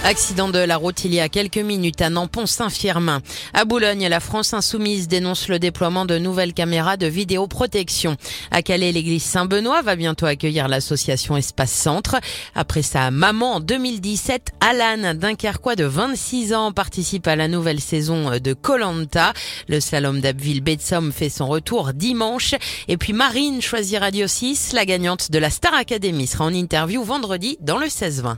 Accident de la route il y a quelques minutes à Nampont-Saint-Firmin. À Boulogne, la France insoumise dénonce le déploiement de nouvelles caméras de vidéoprotection. À Calais, l'église Saint-Benoît va bientôt accueillir l'association Espace Centre. Après sa maman en 2017, Alan, Dunkerquois de 26 ans, participe à la nouvelle saison de Koh-Lanta. Le slalom d'Abbeville-Betsom fait son retour dimanche. Et puis Marine choisit Radio 6. La gagnante de la Star Academy sera en interview vendredi dans le 16-20.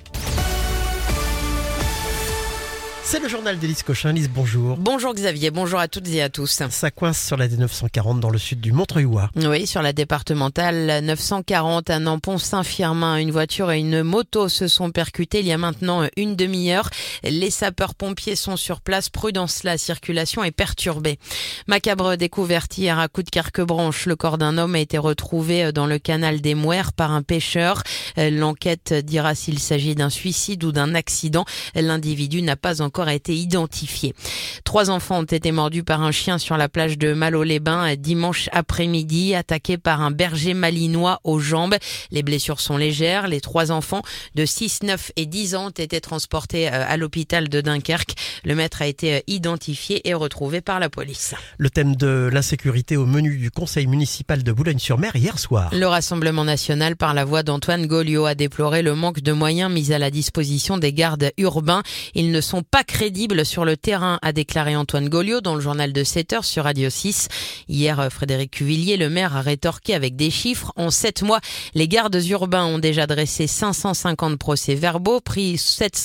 C'est le journal d'Élise Cochin. Élise, bonjour. Bonjour Xavier, bonjour à toutes et à tous. Ça coince sur la D940 dans le sud du Montreuilois. Oui, sur la départementale 940 à Nampont-Saint-Firmin, une voiture et une moto se sont percutées il y a maintenant une demi-heure. Les sapeurs-pompiers sont sur place. Prudence, la circulation est perturbée. Macabre découverte hier à Coudekerque-Branche. Le corps d'un homme a été retrouvé dans le canal des Mouères par un pêcheur. L'enquête dira s'il s'agit d'un suicide ou d'un accident. L'individu n'a pas encore été identifié. 3 enfants ont été mordus par un chien sur la plage de Malo-les-Bains dimanche après-midi, attaqués par un berger malinois aux jambes. Les blessures sont légères. Les 3 enfants de 6, 9 et 10 ans ont été transportés à l'hôpital de Dunkerque. Le maître a été identifié et retrouvé par la police. Le thème de l'insécurité au menu du conseil municipal de Boulogne-sur-Mer hier soir. Le Rassemblement national, par la voix d'Antoine Gauliot, a déploré le manque de moyens mis à la disposition des gardes urbains. Ils ne sont pas crédibles sur le terrain, a déclaré Antoine Gauliot dans le journal de 7 heures sur Radio 6. Hier, Frédéric Cuvillier, le maire, a rétorqué avec des chiffres. En 7 mois, les gardes urbains ont déjà dressé 550 procès-verbaux, pris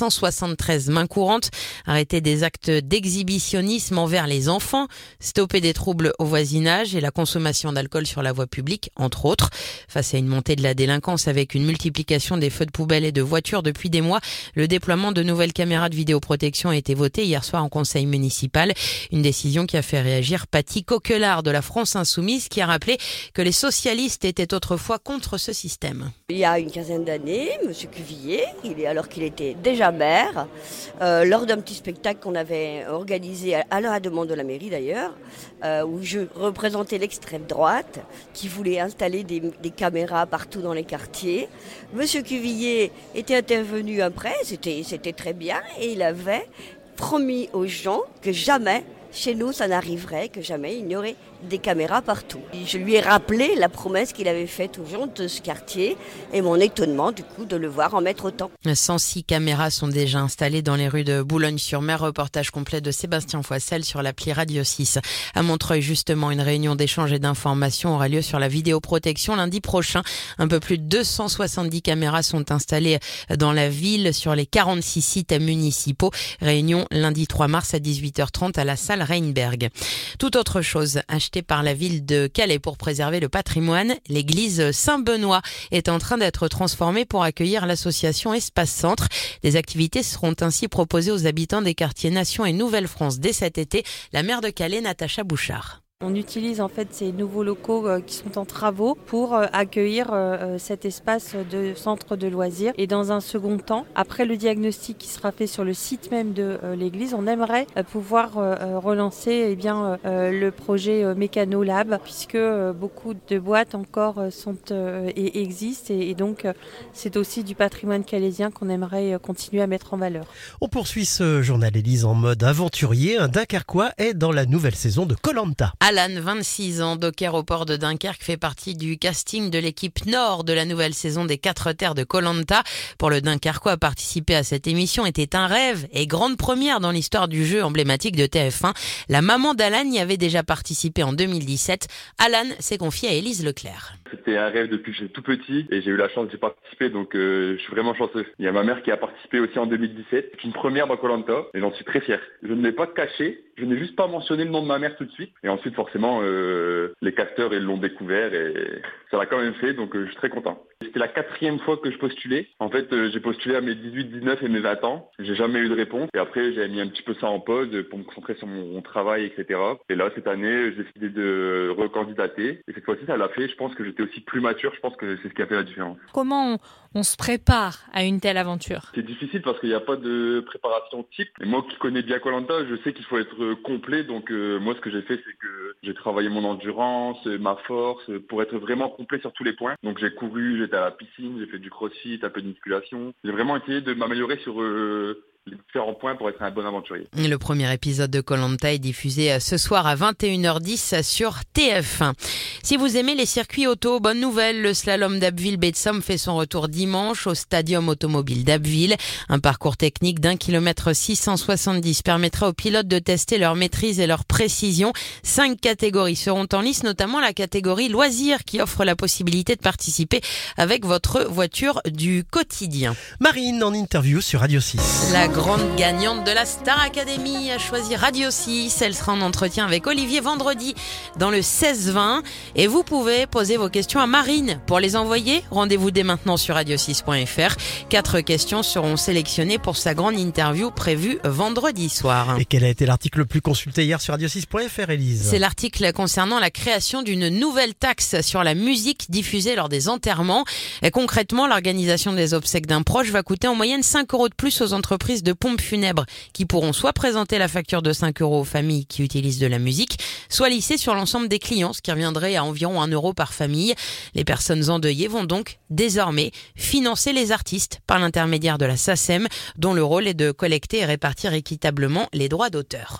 773 mains courantes, arrêté des actes d'exhibitionnisme envers les enfants, stoppé des troubles au voisinage et la consommation d'alcool sur la voie publique, entre autres. Face à une montée de la délinquance avec une multiplication des feux de poubelle et de voitures depuis des mois, le déploiement de nouvelles caméras de vidéoprotection a été votée hier soir en conseil municipal. Une décision qui a fait réagir Paty Coquelard de la France Insoumise, qui a rappelé que les socialistes étaient autrefois contre ce système. Il y a une quinzaine d'années, M. Cuvillier, alors qu'il était déjà maire, lors d'un petit spectacle qu'on avait organisé à la demande de la mairie d'ailleurs, où je représentais l'extrême droite qui voulait installer des caméras partout dans les quartiers. M. Cuvillier était intervenu après, c'était très bien, et il avait promis aux gens que jamais chez nous ça n'arriverait, que jamais il n'y aurait des caméras partout. Je lui ai rappelé la promesse qu'il avait faite aux gens de ce quartier et mon étonnement du coup de le voir en mettre autant. 106 caméras sont déjà installées dans les rues de Boulogne-sur-Mer. Reportage complet de Sébastien Foissel sur l'appli Radio 6. À Montreuil, justement, une réunion d'échange et d'information aura lieu sur la vidéoprotection lundi prochain. Un peu plus de 270 caméras sont installées dans la ville sur les 46 sites municipaux. Réunion lundi 3 mars à 18h30 à la salle Reinberg. Tout autre chose, achetée par la ville de Calais pour préserver le patrimoine, l'église Saint-Benoît est en train d'être transformée pour accueillir l'association Espace Centre. Des activités seront ainsi proposées aux habitants des quartiers Nation et Nouvelle-France dès cet été. La maire de Calais, Natacha Bouchard. On utilise en fait ces nouveaux locaux qui sont en travaux pour accueillir cet espace de centre de loisirs. Et dans un second temps, après le diagnostic qui sera fait sur le site même de l'église, on aimerait pouvoir relancer le projet Mécano Lab, puisque beaucoup de boîtes encore existent et donc c'est aussi du patrimoine calaisien qu'on aimerait continuer à mettre en valeur. On poursuit ce journal Élise en mode aventurier. Un Dunkerquois est dans la nouvelle saison de Koh-Lanta. Alan, 26 ans, docker au port de Dunkerque, fait partie du casting de l'équipe Nord de la nouvelle saison des 4 terres de Koh-Lanta. Pour le Dunkerquois, participer à cette émission était un rêve et grande première dans l'histoire du jeu emblématique de TF1. La maman d'Alan y avait déjà participé en 2017. Alan s'est confié à Élise Leclerc. C'était un rêve depuis que j'étais tout petit et j'ai eu la chance d'y participer, donc je suis vraiment chanceux. Il y a ma mère qui a participé aussi en 2017. C'est une première dans Koh-Lanta et j'en suis très fier. Je ne l'ai pas caché, je n'ai juste pas mentionné le nom de ma mère tout de suite. Et ensuite, forcément, les casteurs ils l'ont découvert et ça l'a quand même fait, donc je suis très content. C'était la 4e fois que je postulais. En fait, j'ai postulé à mes 18, 19 et mes 20 ans. J'ai jamais eu de réponse. Et après, j'ai mis un petit peu ça en pause pour me concentrer sur mon travail, etc. Et là, cette année, j'ai décidé de recandidater. Et cette fois-ci, ça l'a fait. Je pense que j'étais aussi plus mature. Je pense que c'est ce qui a fait la différence. Comment on se prépare à une telle aventure? C'est difficile parce qu'il n'y a pas de préparation type. Et moi qui connais bien Koh-Lanta, je sais qu'il faut être complet. Donc moi, ce que j'ai fait, c'est que j'ai travaillé mon endurance, ma force, pour être vraiment complet sur tous les points. Donc j'ai couru, j'étais à la piscine, j'ai fait du crossfit, un peu de musculation. J'ai vraiment essayé de m'améliorer sur les différents points pour être un bon aventurier. Le premier épisode de Koh-Lanta est diffusé ce soir à 21h10 sur TF1. Si vous aimez les circuits auto, bonne nouvelle, le slalom d'Abbeville-Baie-de-Somme fait son retour dimanche au Stadium automobile d'Abbeville. Un parcours technique d'1 km 670 permettra aux pilotes de tester leur maîtrise et leur précision. 5 catégories seront en lice, notamment la catégorie loisirs qui offre la possibilité de participer avec votre voiture du quotidien. Marine en interview sur Radio 6. La grande gagnante de la Star Academy a choisi Radio 6. Elle sera en entretien avec Olivier vendredi dans le 16-20. Et vous pouvez poser vos questions à Marine. Pour les envoyer, rendez-vous dès maintenant sur radio6.fr. 4 questions seront sélectionnées pour sa grande interview prévue vendredi soir. Et quel a été l'article le plus consulté hier sur radio6.fr, Élise? C'est l'article concernant la création d'une nouvelle taxe sur la musique diffusée lors des enterrements. Et concrètement, l'organisation des obsèques d'un proche va coûter en moyenne 5 € de plus aux entreprises de pompes funèbres qui pourront soit présenter la facture de 5 € aux familles qui utilisent de la musique, soit lisser sur l'ensemble des clients, ce qui reviendrait à environ 1 € par famille. Les personnes endeuillées vont donc désormais financer les artistes par l'intermédiaire de la SACEM, dont le rôle est de collecter et répartir équitablement les droits d'auteur.